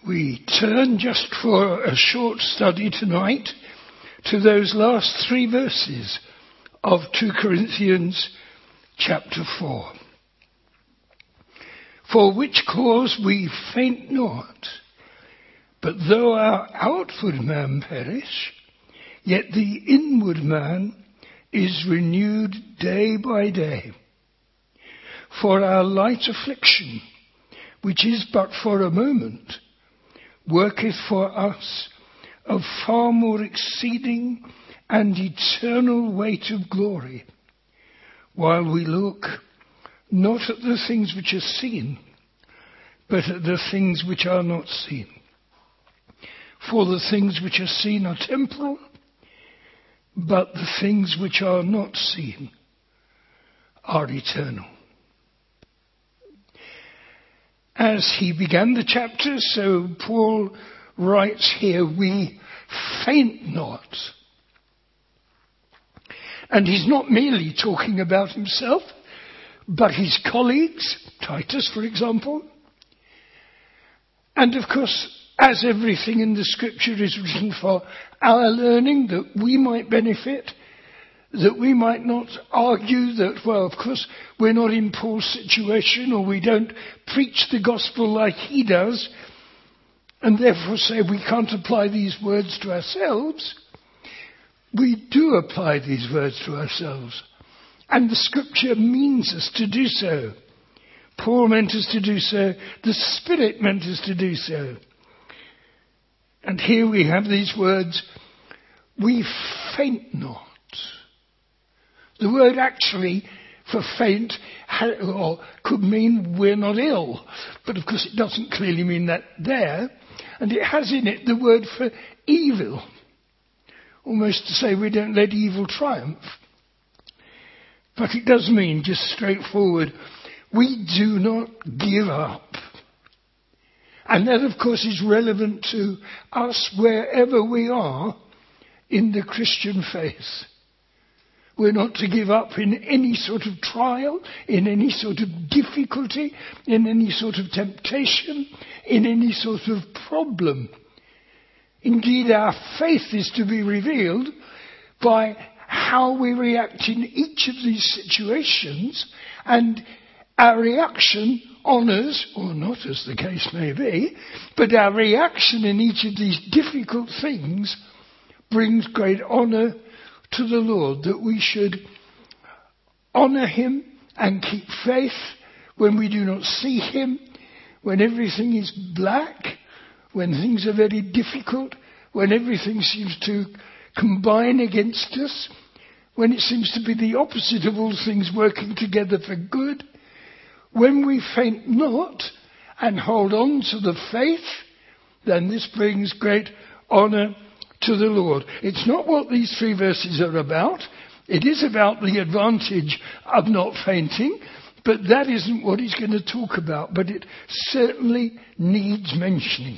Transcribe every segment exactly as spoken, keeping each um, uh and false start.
We turn just for a short study tonight to those last three verses of Second Corinthians chapter four. For which cause we faint not, but though our outward man perish, yet the inward man is renewed day by day. For our light affliction, which is but for a moment, worketh for us of far more exceeding and eternal weight of glory, while we look not at the things which are seen, but at the things which are not seen. For the things which are seen are temporal, but the things which are not seen are eternal. As he began the chapter, so Paul writes here, we faint not. And he's not merely talking about himself, but his colleagues, Titus, for example. And of course, as everything in the scripture is written for our learning, that we might benefit, that we might not argue that, well, of course, we're not in Paul's situation, or we don't preach the gospel like he does, and therefore say we can't apply these words to ourselves. We do apply these words to ourselves. And the scripture means us to do so. Paul meant us to do so. The Spirit meant us to do so. And here we have these words, we faint not. The word actually for faint or could mean we're not ill. But of course it doesn't clearly mean that there. And it has in it the word for evil. Almost to say we don't let evil triumph. But it does mean, just straightforward, we do not give up. And that, of course, is relevant to us wherever we are in the Christian faith. We're not to give up in any sort of trial, in any sort of difficulty, in any sort of temptation, in any sort of problem. Indeed, our faith is to be revealed by how we react in each of these situations, and our reaction honours, or not as the case may be, but our reaction in each of these difficult things brings great honour to the Lord, that we should honour him and keep faith when we do not see him, when everything is black, when things are very difficult, when everything seems to combine against us, when it seems to be the opposite of all things working together for good. When we faint not and hold on to the faith, then this brings great honour to the Lord. It's not what these three verses are about. It is about the advantage of not fainting, but that isn't what he's going to talk about. But it certainly needs mentioning.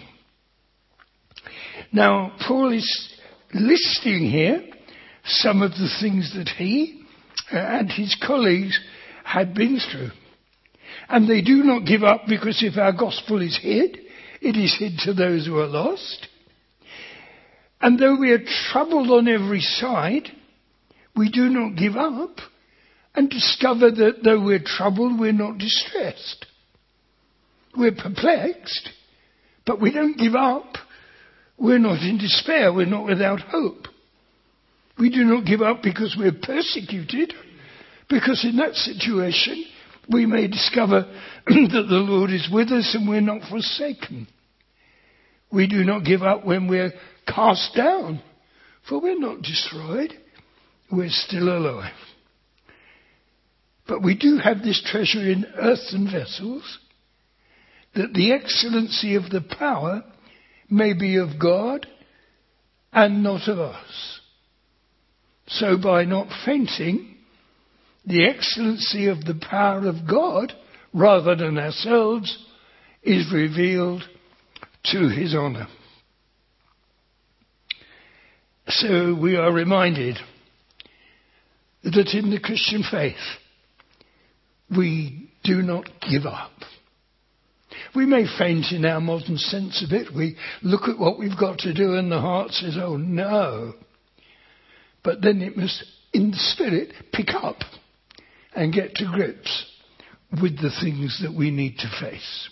Now, Paul is listing here some of the things that he and his colleagues had been through. And they do not give up, because if our gospel is hid, it is hid to those who are lost. And though we are troubled on every side, we do not give up and discover that though we're troubled, we're not distressed. We're perplexed, but we don't give up. We're not in despair. We're not without hope. We do not give up because we're persecuted, because in that situation we may discover that the Lord is with us and we're not forsaken. We do not give up when we're cast down, for we're not destroyed. We're still alive. But we do have this treasure in earthen vessels, that the excellency of the power may be of God and not of us. So by not fainting, the excellency of the power of God, rather than ourselves, is revealed to his honour. So we are reminded that in the Christian faith, we do not give up. We may faint in our modern sense of it. We look at what we've got to do and the heart says, oh no. But then it must, in the spirit, pick up and get to grips with the things that we need to face.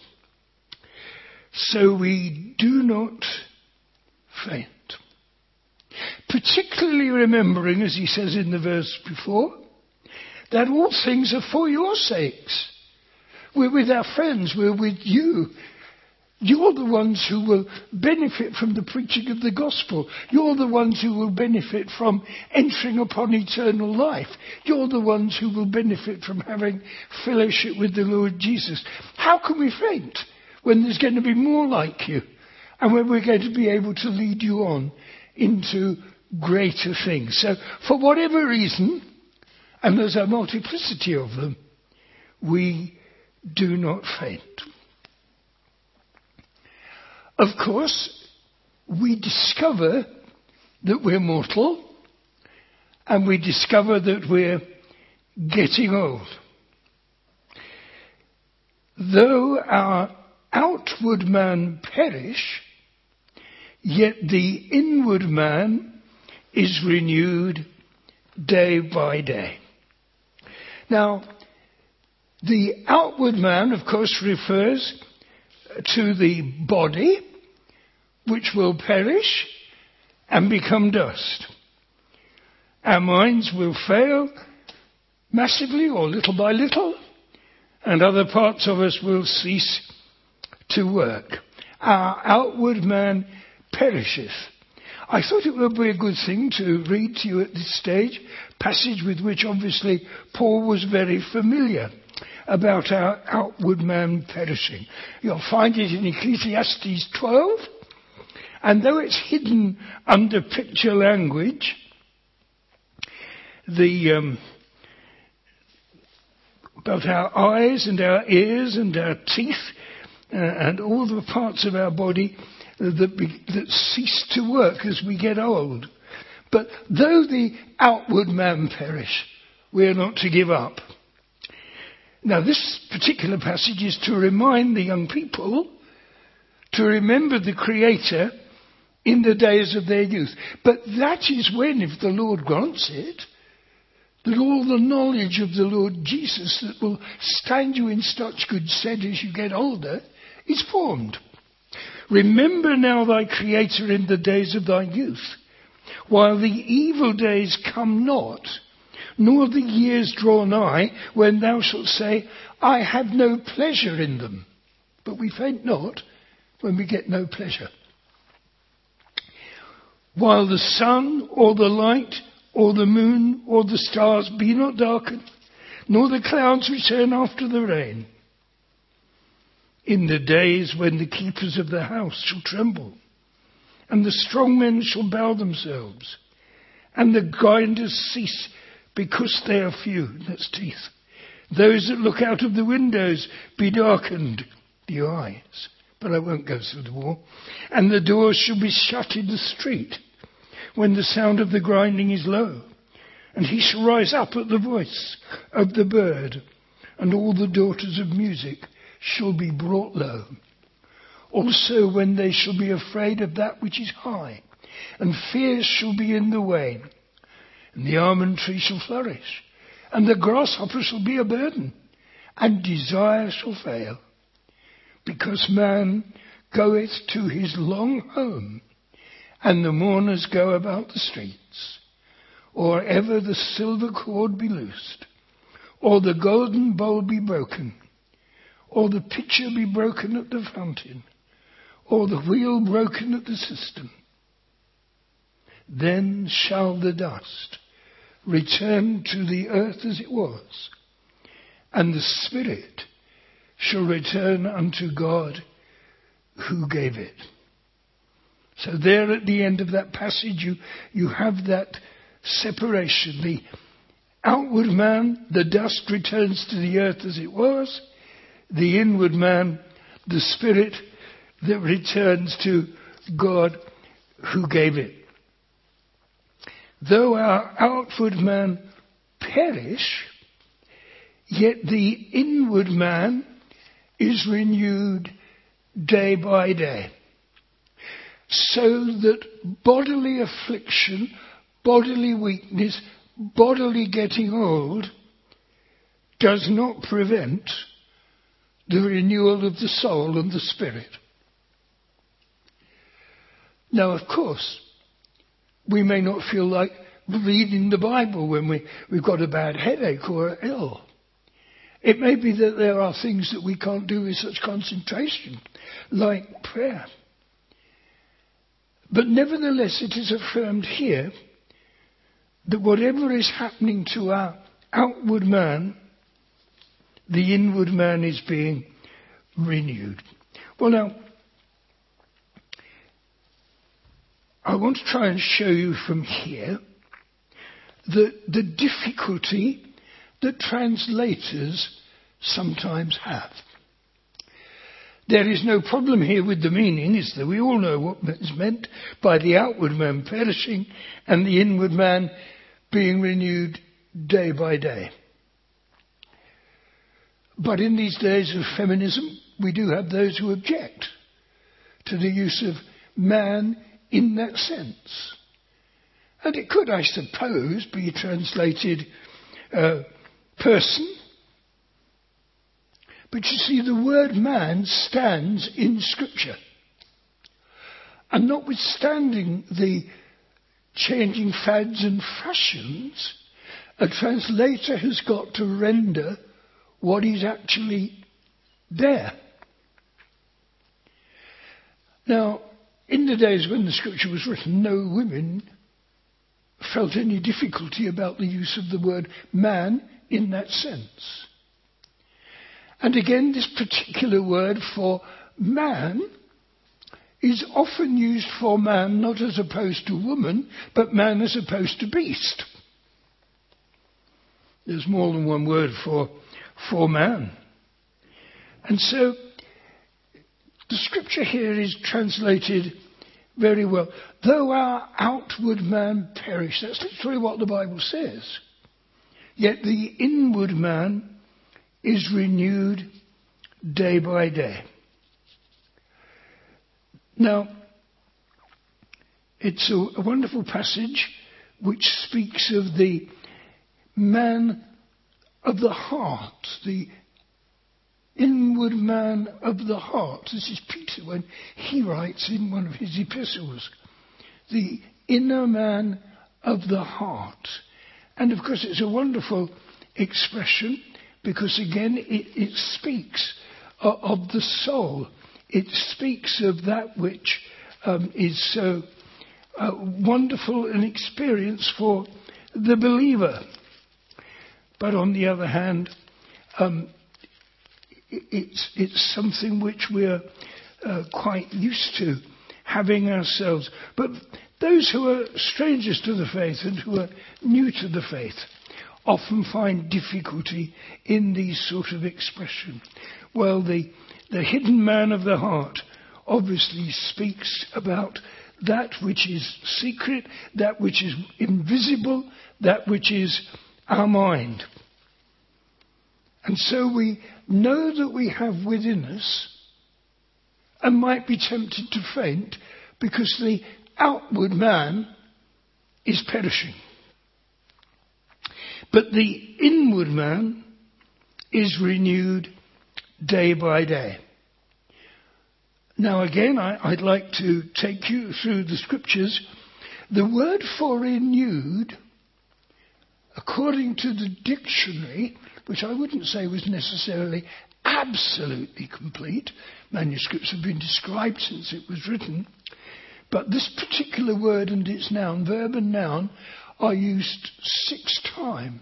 So we do not faint. Particularly remembering, as he says in the verse before, that all things are for your sakes. We're with our friends, we're with you. You're the ones who will benefit from the preaching of the gospel. You're the ones who will benefit from entering upon eternal life. You're the ones who will benefit from having fellowship with the Lord Jesus. How can we faint when there's going to be more like you and when we're going to be able to lead you on into greater things? So for whatever reason, and there's a multiplicity of them, we do not faint. Of course, we discover that we're mortal and we discover that we're getting old. Though our outward man perish, yet the inward man is renewed day by day. Now, the outward man, of course, refers to the body, which will perish and become dust. Our minds will fail massively or little by little, and other parts of us will cease to work. Our outward man perisheth. I thought it would be a good thing to read to you at this stage, passage with which obviously Paul was very familiar, about our outward man perishing. You'll find it in Ecclesiastes twelve, and though it's hidden under picture language, the um, about our eyes and our ears and our teeth uh, and all the parts of our body that, be, that cease to work as we get old. But though the outward man perish, we are not to give up. Now, this particular passage is to remind the young people to remember the Creator in the days of their youth. But that is when, if the Lord grants it, that all the knowledge of the Lord Jesus that will stand you in such good stead as you get older is formed. Remember now thy Creator in the days of thy youth, while the evil days come not, nor the years draw nigh, when thou shalt say, I have no pleasure in them. But we faint not when we get no pleasure. While the sun or the light or the moon or the stars be not darkened, nor the clouds return after the rain. In the days when the keepers of the house shall tremble, and the strong men shall bow themselves, and the grinders cease, because they are few, that's teeth. Those that look out of the windows be darkened, the eyes. But I won't go through the wall. And the doors shall be shut in the street, when the sound of the grinding is low. And he shall rise up at the voice of the bird, and all the daughters of music shall be brought low. Also when they shall be afraid of that which is high, and fears shall be in the way. And the almond tree shall flourish, and the grasshopper shall be a burden, and desire shall fail. Because man goeth to his long home, and the mourners go about the streets. Or ever the silver cord be loosed, or the golden bowl be broken, or the pitcher be broken at the fountain, or the wheel broken at the cistern. Then shall the dust return to the earth as it was, and the spirit shall return unto God who gave it. So there at the end of that passage you, you have that separation. The outward man, the dust returns to the earth as it was. The inward man, the spirit that returns to God who gave it. Though our outward man perish, yet the inward man is renewed day by day, so that bodily affliction, bodily weakness, bodily getting old does not prevent the renewal of the soul and the spirit. Now, of course, we may not feel like reading the Bible when we, we've got a bad headache or are ill. It may be that there are things that we can't do with such concentration, like prayer. But nevertheless, it is affirmed here that whatever is happening to our outward man, the inward man is being renewed. Well, now, I want to try and show you from here the, the difficulty that translators sometimes have. There is no problem here with the meaning, is there? We all know what is meant by the outward man perishing and the inward man being renewed day by day. But in these days of feminism, we do have those who object to the use of man in that sense. And it could, I suppose, be translated uh, person. But you see, the word man stands in Scripture. And notwithstanding the changing fads and fashions, a translator has got to render what is actually there. Now, in the days when the Scripture was written, no women felt any difficulty about the use of the word man in that sense. And again, this particular word for man is often used for man not as opposed to woman, but man as opposed to beast. There's more than one word for, for man. And so, the Scripture here is translated very well. Though our outward man perish, that's literally what the Bible says, yet the inward man is renewed day by day. Now, it's a, a wonderful passage which speaks of the man of the heart, the inward man of the heart. This is Peter when he writes in one of his epistles, the inner man of the heart. And of course it's a wonderful expression because again it, it speaks of, of the soul. It speaks of that which um, is so uh, wonderful an experience for the believer. But on the other hand, um, It's, it's something which we're uh, quite used to having ourselves. But those who are strangers to the faith and who are new to the faith often find difficulty in these sort of expression. Well, the, the hidden man of the heart obviously speaks about that which is secret, that which is invisible, that which is our mind. And so we know that we have within us and might be tempted to faint because the outward man is perishing. But the inward man is renewed day by day. Now again, I, I'd like to take you through the Scriptures. The word for renewed, according to the dictionary, which I wouldn't say was necessarily absolutely complete. Manuscripts have been described since it was written. But this particular word and its noun, verb and noun, are used six times.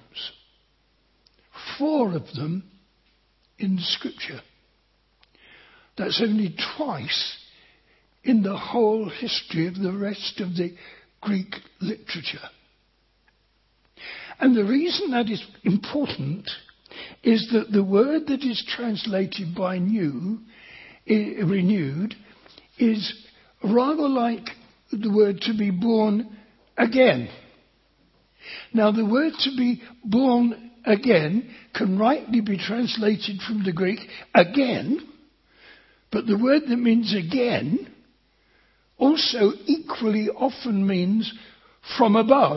Four of them in the Scripture. That's only twice in the whole history of the rest of the Greek literature. And the reason that is important is that the word that is translated by new, I, renewed, is rather like the word to be born again. Now the word to be born again can rightly be translated from the Greek again, But the word that means again also equally often means from above.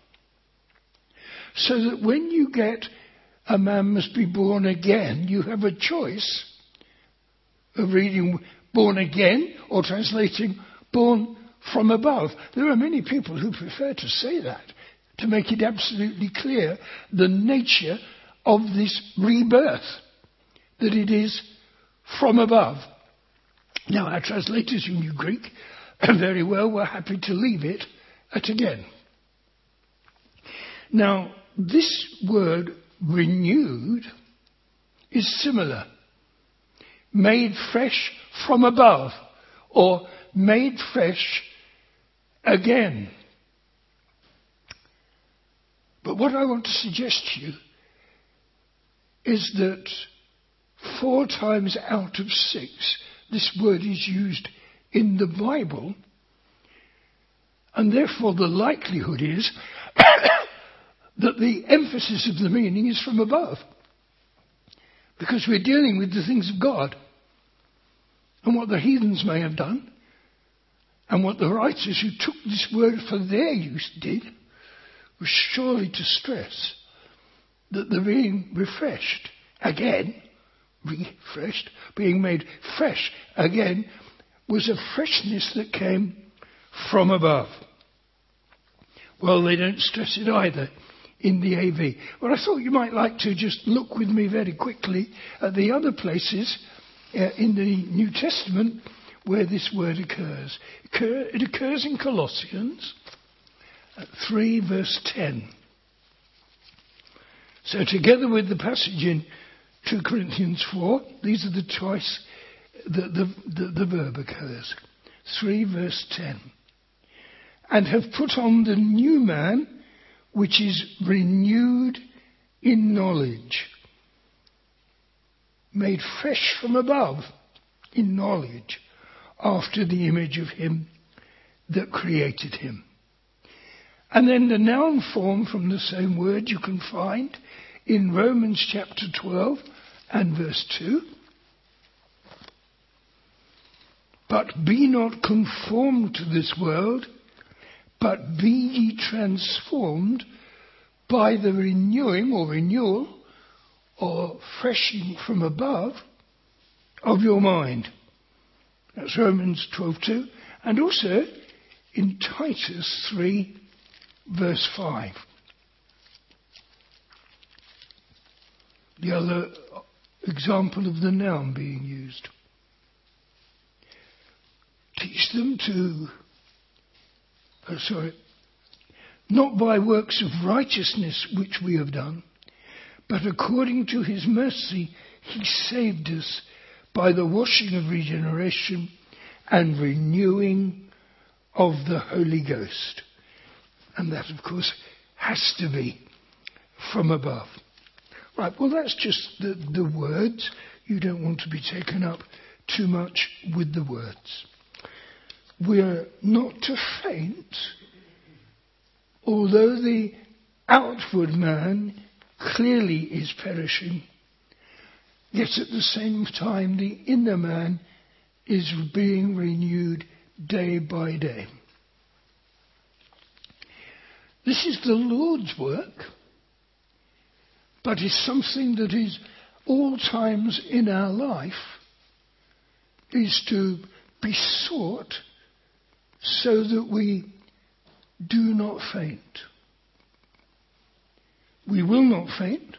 So that when you get a man must be born again, you have a choice of reading born again or translating born from above. There are many people who prefer to say that, to make it absolutely clear the nature of this rebirth, that it is from above. Now, our translators who knew Greek very well were happy to leave it at again. Now, this word renewed is similar. Made fresh from above, or made fresh again. But what I want to suggest to you is that four times out of six this word is used in the Bible, and therefore the likelihood is that the emphasis of the meaning is from above, because we're dealing with the things of God. And what the heathens may have done, and what the writers who took this word for their use did, was surely to stress that the being refreshed again, refreshed, being made fresh again, was a freshness that came from above. Well, they don't stress it either in the A V. Well, I thought you might like to just look with me very quickly at the other places uh, in the New Testament where this word occurs. It occurs in Colossians three verse ten. So together with the passage in two Corinthians four, these are the twice the, the, the, the verb occurs. three verse ten. And have put on the new man, which is renewed in knowledge, made fresh from above in knowledge, after the image of him that created him. And then the noun form from the same word you can find in Romans chapter twelve and verse two. But be not conformed to this world, but be ye transformed by the renewing or renewal or freshing from above of your mind. That's Romans twelve two. And also in Titus three verse five. The other example of the noun being used. Teach them to, oh sorry, not by works of righteousness which we have done, but according to his mercy he saved us by the washing of regeneration and renewing of the Holy Ghost. And that, of course, has to be from above. Right, well, that's just the, the words. You don't want to be taken up too much with the words. We're not to faint, although the outward man clearly is perishing, yet at the same time the inner man is being renewed day by day. This is the Lord's work, but is something that is all times in our life is to be sought so that we do not faint. We will not faint,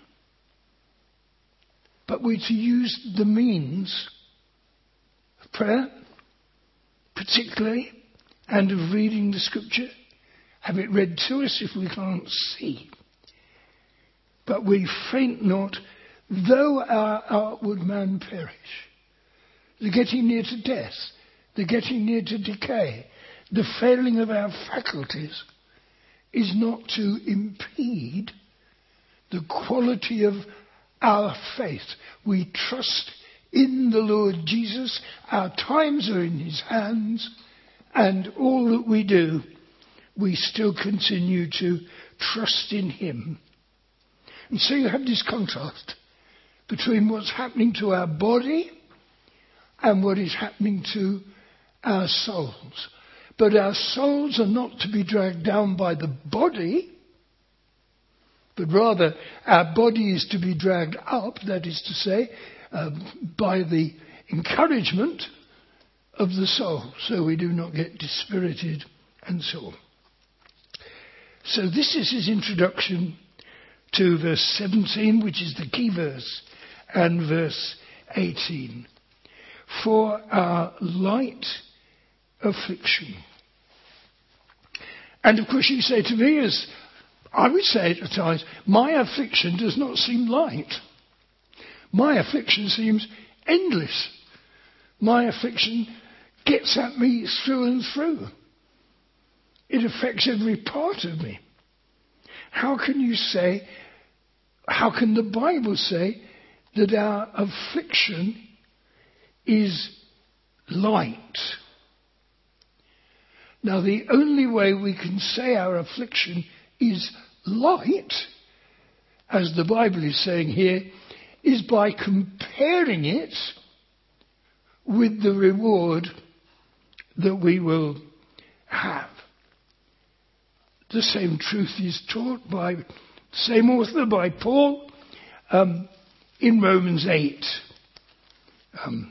but we're to use the means of prayer, particularly, and of reading the scripture. Have it read to us if we can't see. But we faint not, though our outward man perish. The getting near to death, the getting near to decay, the failing of our faculties is not to impede the quality of our faith. We trust in the Lord Jesus. Our times are in his hands, and all that we do, we still continue to trust in him. And so you have this contrast between what's happening to our body and what is happening to our souls. But our souls are not to be dragged down by the body, but rather our body is to be dragged up, that is to say, um, by the encouragement of the soul, so we do not get dispirited and so on. So this is his introduction to verse seventeen, which is the key verse, and verse eighteen. For our light affliction. And of course you say to me, as I would say at times, my affliction does not seem light. My affliction seems endless. My affliction gets at me through and through. It affects every part of me. How can you say, how can the Bible say that our affliction is light? Now, the only way we can say our affliction is light, as the Bible is saying here, is by comparing it with the reward that we will have. The same truth is taught by the same author, by Paul, um, in Romans eight. Um,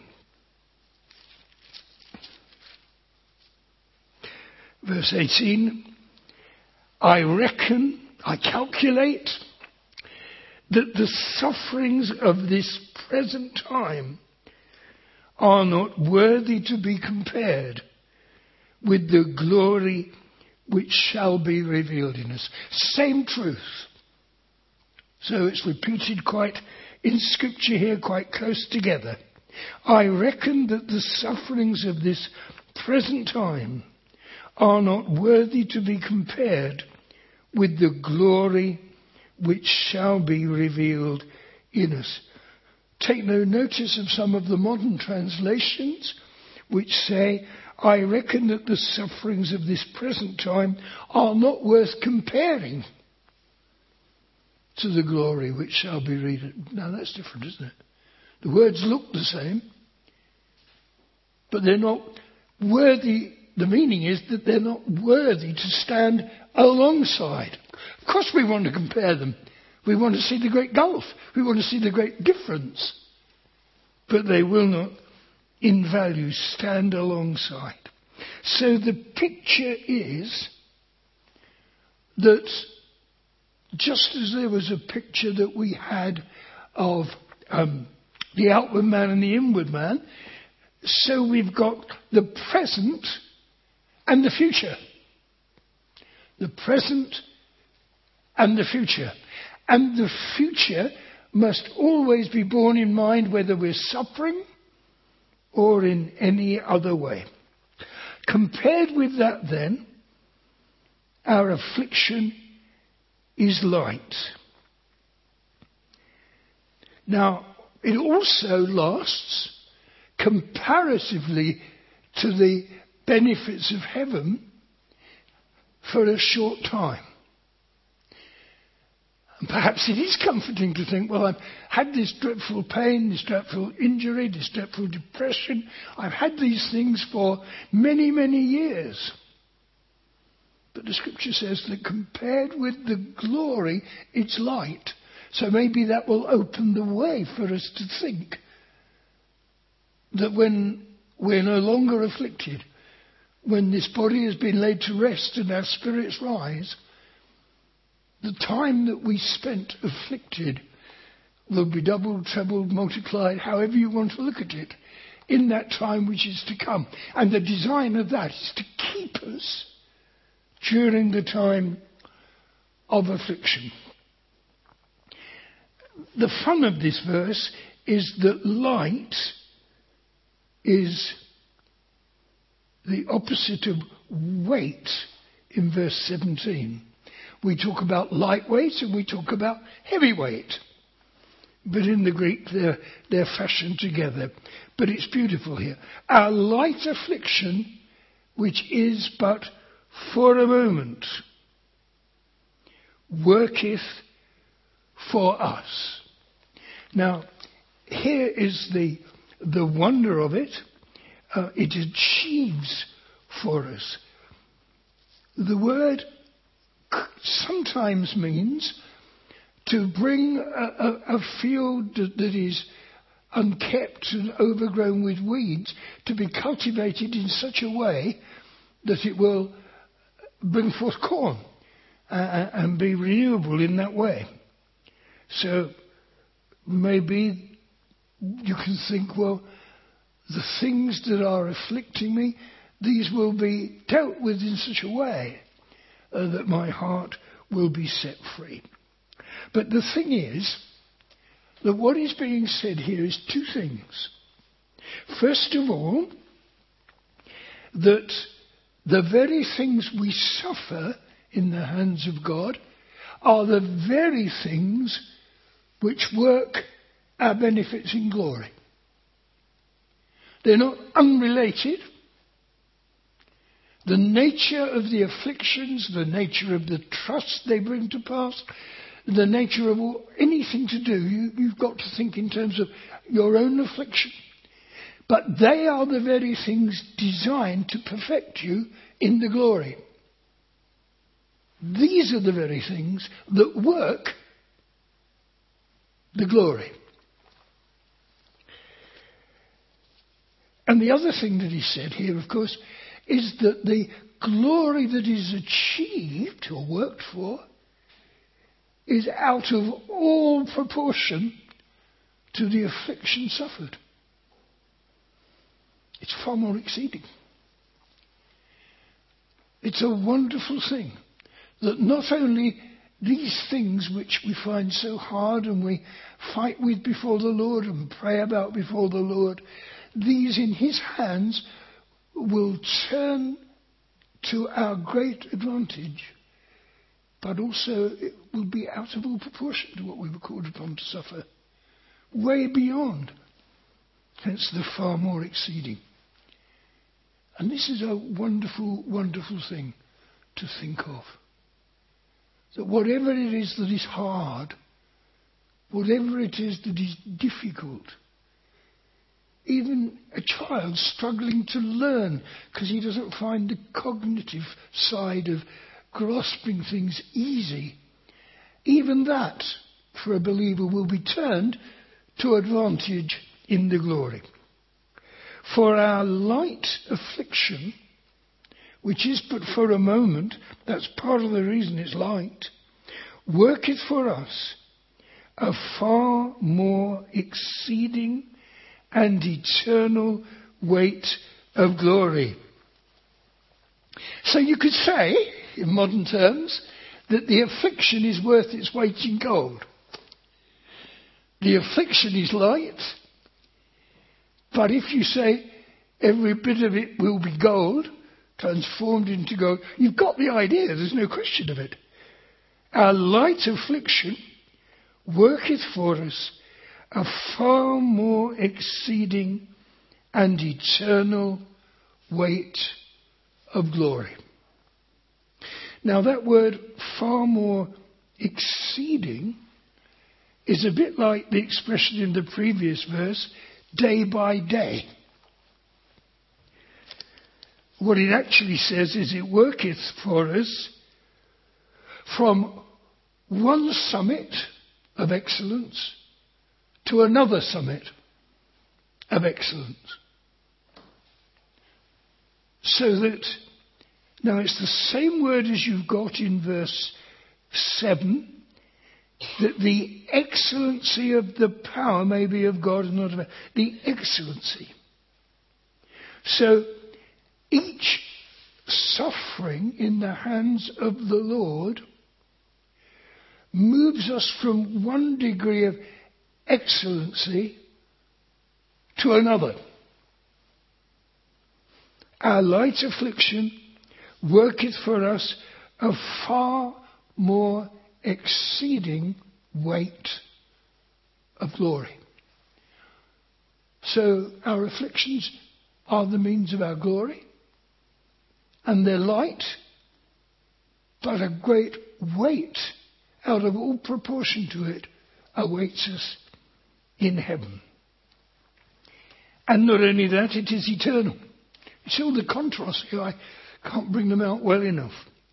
verse eighteen, I reckon, I calculate that the sufferings of this present time are not worthy to be compared with the glory which shall be revealed in us. Same truth. So it's repeated quite in Scripture here, quite close together. I reckon that the sufferings of this present time are not worthy to be compared with the glory which shall be revealed in us. Take no notice of some of the modern translations which say, I reckon that the sufferings of this present time are not worth comparing to the glory which shall be revealed. Now that's different, isn't it? The words look the same, but they're not worthy. The meaning is that they're not worthy to stand alongside. Of course we want to compare them. We want to see the great gulf. We want to see the great difference. But they will not, in value, stand alongside. So the picture is that just as there was a picture that we had of um, the outward man and the inward man, so we've got the present and the future. The present and the future. And the future must always be borne in mind whether we're suffering or in any other way. Compared with that then, our affliction is light. Now, it also lasts comparatively to the benefits of heaven for a short time. And perhaps it is comforting to think, well, I've had this dreadful pain, this dreadful injury, this dreadful depression. I've had these things for many, many years. But the Scripture says that compared with the glory, it's light. So maybe that will open the way for us to think that when we're no longer afflicted, when this body has been laid to rest and our spirits rise, the time that we spent afflicted will be doubled, trebled, multiplied, however you want to look at it, in that time which is to come. And the design of that is to keep us during the time of affliction. The fun of this verse is that light is the opposite of weight in verse seventeen. We talk about lightweight and we talk about heavyweight. But in the Greek, they're, they're fashioned together. But it's beautiful here. Our light affliction, which is but for a moment, worketh for us. Now, here is the the wonder of it, uh, it achieves for us. The word sometimes means to bring a, a, a field that, that is unkept and overgrown with weeds to be cultivated in such a way that it will bring forth corn uh, and be renewable in that way. So maybe you can think, well, the things that are afflicting me, these will be dealt with in such a way uh, that my heart will be set free. But the thing is that what is being said here is two things. First of all, that the very things we suffer in the hands of God are the very things which work our benefits in glory. They're not unrelated. The nature of the afflictions, the nature of the trust they bring to pass, the nature of all, anything to do, you, you've got to think in terms of your own affliction. But they are the very things designed to perfect you in the glory. These are the very things that work the glory. And the other thing that he said here, of course, is that the glory that is achieved or worked for is out of all proportion to the affliction suffered. It's far more exceeding. It's a wonderful thing that not only these things which we find so hard and we fight with before the Lord and pray about before the Lord, these in his hands will turn to our great advantage, but also it will be out of all proportion to what we were called upon to suffer. Way beyond. Hence the far more exceeding. And this is a wonderful, wonderful thing to think of. That whatever it is that is hard, whatever it is that is difficult, even a child struggling to learn because he doesn't find the cognitive side of grasping things easy, even that, for a believer, will be turned to advantage in the glory. For our light affliction, which is but for a moment, that's part of the reason it's light, worketh for us a far more exceeding and eternal weight of glory. So you could say, in modern terms, that the affliction is worth its weight in gold. The affliction is light, but if you say every bit of it will be gold, transformed into gold, you've got the idea, there's no question of it. Our light affliction worketh for us a far more exceeding and eternal weight of glory. Now that word far more exceeding is a bit like the expression in the previous verse, day by day. What it actually says is it worketh for us from one summit of excellence to another summit of excellence. So that, now it's the same word as you've got in verse seven, that the excellency of the power may be of God and not of man. The excellency. So each suffering in the hands of the Lord moves us from one degree of excellency to another. Our light affliction worketh for us a far more exceeding weight of glory. So our afflictions are the means of our glory, and they're light, but a great weight out of all proportion to it awaits us in heaven. And not only that, it is eternal. You see all the contrasts here. I can't bring them out well enough.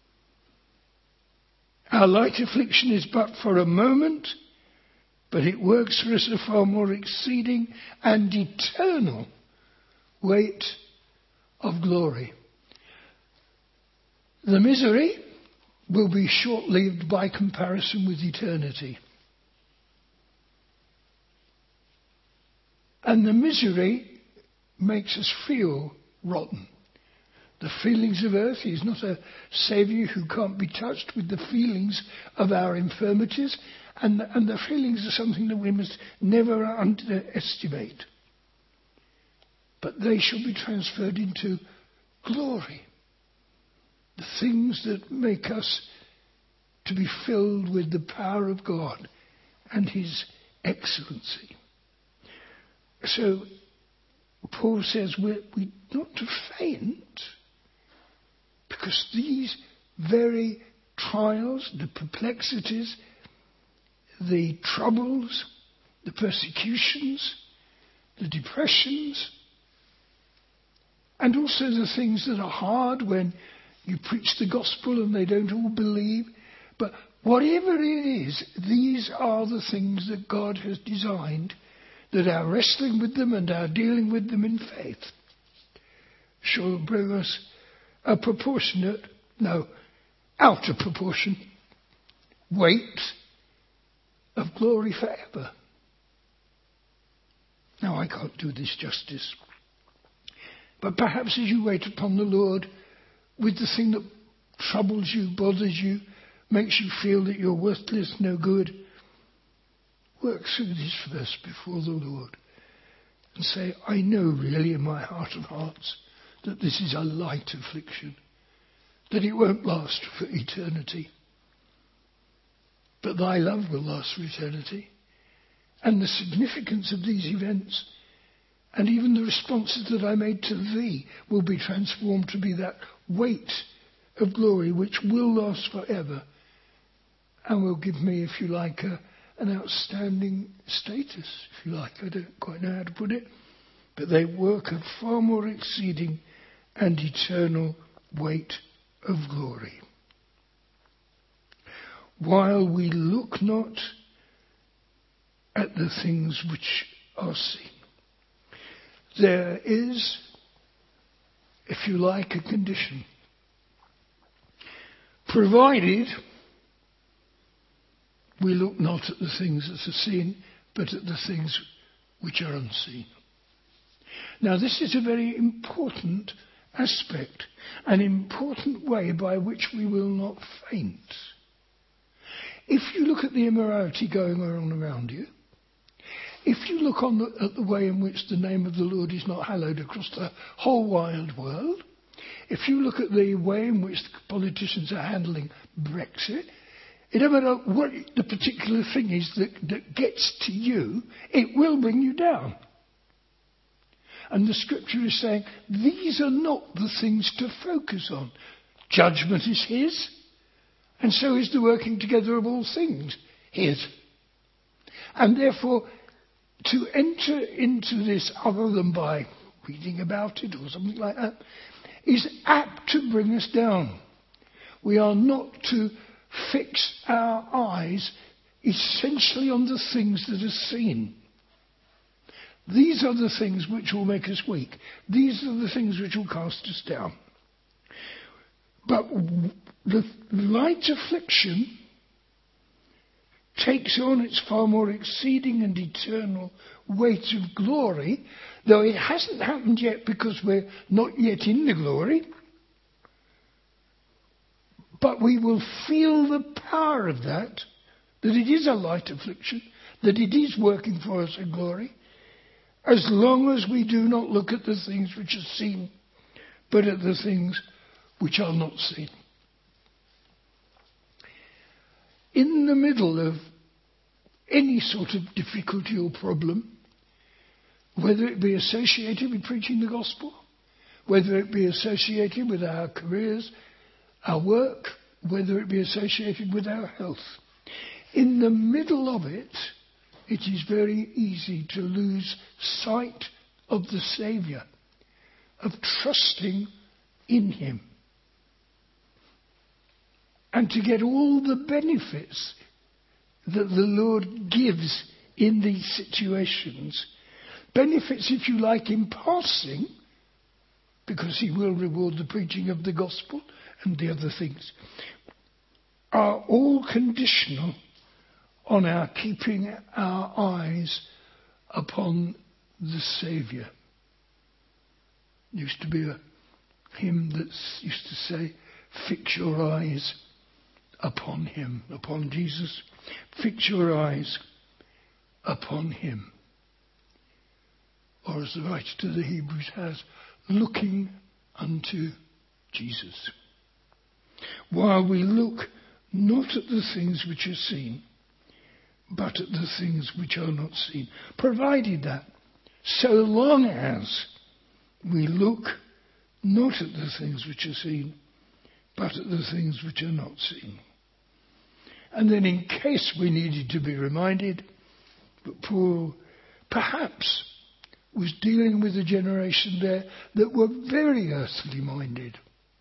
Our light affliction is but for a moment, but it works for us a far more exceeding and eternal weight of glory. The misery will be short-lived by comparison with eternity. And the misery makes us feel rotten. The feelings of earth, he's not a saviour who can't be touched with the feelings of our infirmities, and, and the feelings are something that we must never underestimate. But they shall be transferred into glory. The things that make us to be filled with the power of God and his excellency. So Paul says we're, we're not to faint, because these very trials, the perplexities, the troubles, the persecutions, the depressions, and also the things that are hard when you preach the gospel and they don't all believe. But whatever it is, these are the things that God has designed, that our wrestling with them and our dealing with them in faith shall bring us a proportionate, no, out of proportion, weight of glory forever. Now, I can't do this justice. But perhaps as you wait upon the Lord with the thing that troubles you, bothers you, makes you feel that you're worthless, no good, work through this verse before the Lord and say, I know really in my heart of hearts that this is a light affliction, that it won't last for eternity. But thy love will last for eternity. And the significance of these events and even the responses that I made to thee will be transformed to be that weight of glory which will last forever and will give me, if you like, a, an outstanding status, if you like. I don't quite know how to put it. But they work a far more exceeding and eternal weight of glory. While we look not at the things which are seen. There is, if you like, a condition. Provided we look not at the things that are seen, but at the things which are unseen. Now, this is a very important aspect, an important way by which we will not faint. If you look at the immorality going on around you, if you look on the, at the way in which the name of the Lord is not hallowed across the whole wide world, if you look at the way in which the politicians are handling Brexit, it doesn't matter what the particular thing is that, that gets to you, it will bring you down. And the scripture is saying, these are not the things to focus on. Judgment is his, and so is the working together of all things his. And therefore, to enter into this other than by reading about it or something like that is apt to bring us down. We are not to fix our eyes essentially on the things that are seen. These are the things which will make us weak. These are the things which will cast us down. But the light affliction takes on its far more exceeding and eternal weight of glory, though it hasn't happened yet because we're not yet in the glory. But we will feel the power of that, that it is a light affliction, that it is working for us in glory, as long as we do not look at the things which are seen, but at the things which are not seen. In the middle of any sort of difficulty or problem, whether it be associated with preaching the gospel, whether it be associated with our careers, our work, whether it be associated with our health, in the middle of it, it is very easy to lose sight of the Saviour, of trusting in him. And to get all the benefits that the Lord gives in these situations. Benefits, if you like, in passing, because he will reward the preaching of the gospel and the other things, are all conditional on our keeping our eyes upon the Saviour. Used to be a hymn that used to say, fix your eyes upon him, upon Jesus. Fix your eyes upon him. Or as the writer to the Hebrews has, looking unto Jesus. While we look not at the things which are seen, but at the things which are not seen. Provided that, so long as we look not at the things which are seen, but at the things which are not seen. And then in case we needed to be reminded that Paul perhaps was dealing with a generation there that were very earthly minded.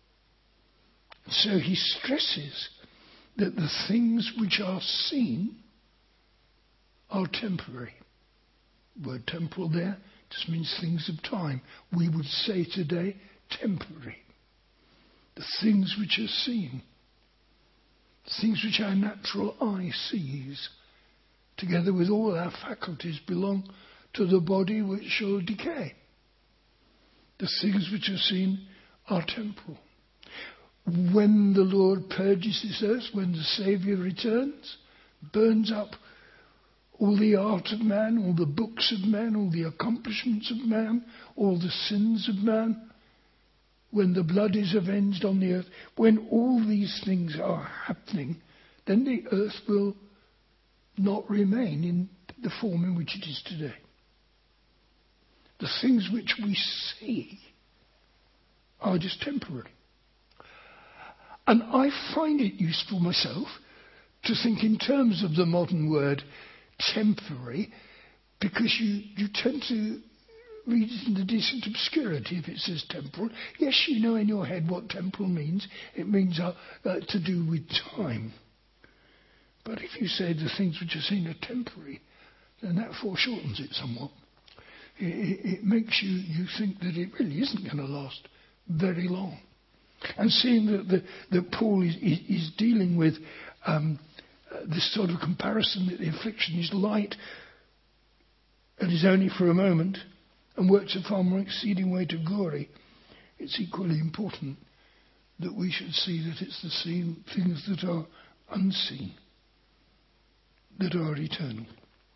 So he stresses that the things which are seen are temporary. The word temporal there just means things of time. We would say today temporary. The things which are seen, things which our natural eye sees, together with all our faculties, belong to the body which shall decay. The things which are seen are temporal. When the Lord purges this earth, when the Saviour returns, burns up all the art of man, all the books of man, all the accomplishments of man, all the sins of man, when the blood is avenged on the earth, when all these things are happening, then the earth will not remain in the form in which it is today. The things which we see are just temporary. And I find it useful myself to think in terms of the modern word temporary, because you, you tend to read it in the decent obscurity if it says temporal. Yes, you know in your head what temporal means. It means uh, uh, to do with time. But if you say the things which are seen are temporary, then that foreshortens it somewhat. It, it, it makes you, you think that it really isn't going to last very long. And seeing that, the, that Paul is, is, is dealing with um, uh, this sort of comparison, that the affliction is light and is only for a moment, and works a far more exceeding weight of glory, it's equally important that we should see that it's the same things that are unseen, that are eternal.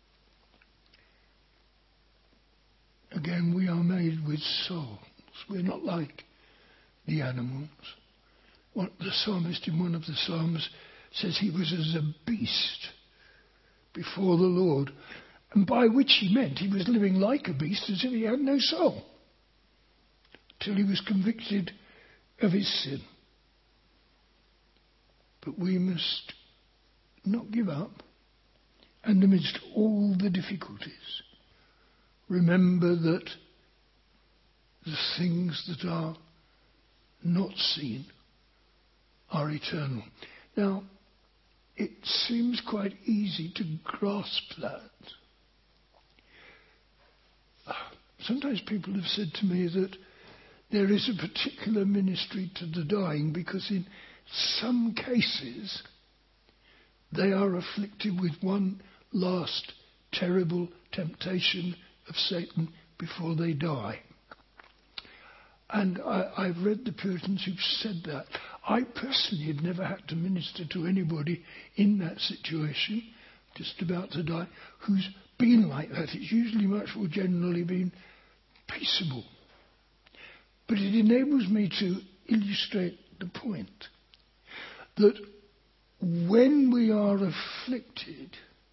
Again, we are made with souls. We're not like the animals. What the psalmist in one of the psalms says he was as a beast before the Lord, and by which he meant he was living like a beast as if he had no soul, till he was convicted of his sin. But we must not give up, and amidst all the difficulties, remember that the things that are not seen are eternal. Now, it seems quite easy to grasp that. Sometimes people have said to me that there is a particular ministry to the dying because in some cases they are afflicted with one last terrible temptation of Satan before they die. And I, I've read the Puritans who've said that. I personally had never had to minister to anybody in that situation, just about to die, who's been like that. It's usually much more generally been peaceable. But it enables me to illustrate the point that when we are afflicted,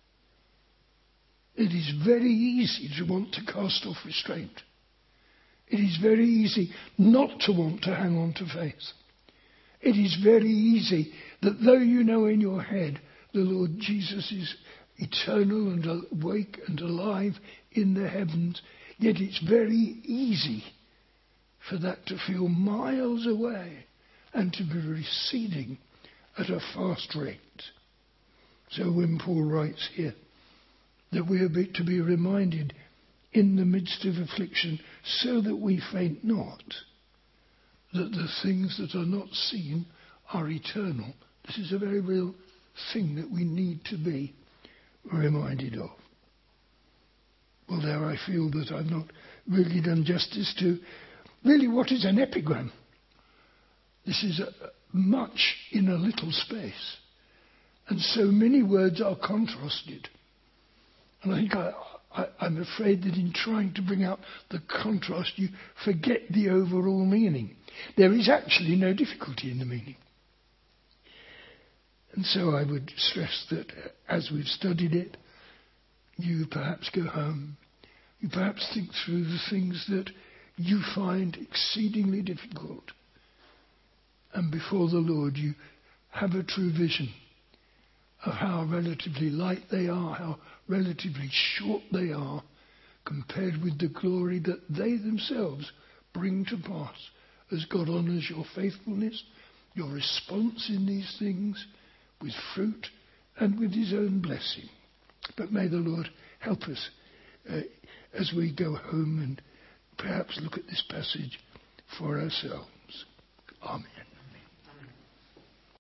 it is very easy to want to cast off restraint. It is very easy not to want to hang on to faith. It is very easy that though you know in your head the Lord Jesus is eternal and awake and alive in the heavens, Yet it's very easy for that to feel miles away and to be receding at a fast rate. So when Paul writes here that we are to be reminded in the midst of affliction, so that we faint not, that the things that are not seen are eternal. This is a very real thing that we need to be reminded of. Well, there I feel that I've not really done justice to really what is an epigram. This is a, much in a little space. And so many words are contrasted. And I think I, I, I'm afraid that in trying to bring out the contrast, you forget the overall meaning. There is actually no difficulty in the meaning. And so I would stress that as we've studied it, you perhaps go home, you perhaps think through the things that you find exceedingly difficult. And before the Lord, you have a true vision of how relatively light they are, how relatively short they are, compared with the glory that they themselves bring to pass as God honours your faithfulness, your response in these things, with fruit and with his own blessing. But may the Lord help us uh, as we go home and perhaps look at this passage for ourselves. Amen.